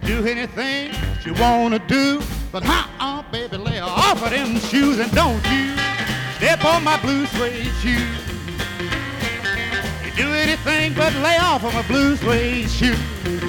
Do anything you wanna do, but baby, lay off of them shoes and don't you step on my blue suede shoes. You do anything but lay off of my blue suede shoes.